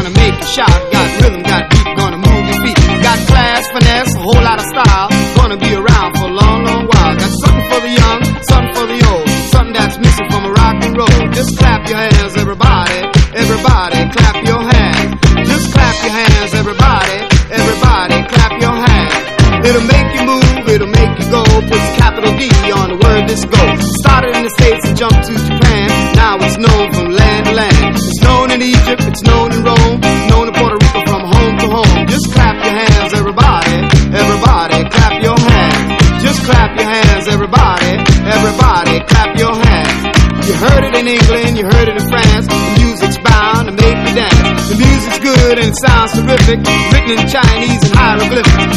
gonna make you shout. Got rhythm, got beat, gonna move your feet. Got class, finesse, a whole lot of style. Gonna be around for a long, long while. Got something for the young, something for the old. Something that's missing from a rock and roll. Just clap your hands, everybody. Everybody, clap your hands. Just clap your hands, everybody. Everybody, clap your hands. It'll make you move, it'll make you go. Puts capital D on the word let's go. Started in the States and jumped to Japan. Now it's known from land to land. It's known in Egypt, it's known in Rome. It's known in Puerto Rico from home to home. Just clap your hands, everybody. Everybody, clap your hands. Just clap your hands, everybody. Everybody, clap your hands. You heard it in England, you heard it in France. The music's bound to make you dance. The music's good and it sounds terrific. Written in Chinese and hieroglyphics.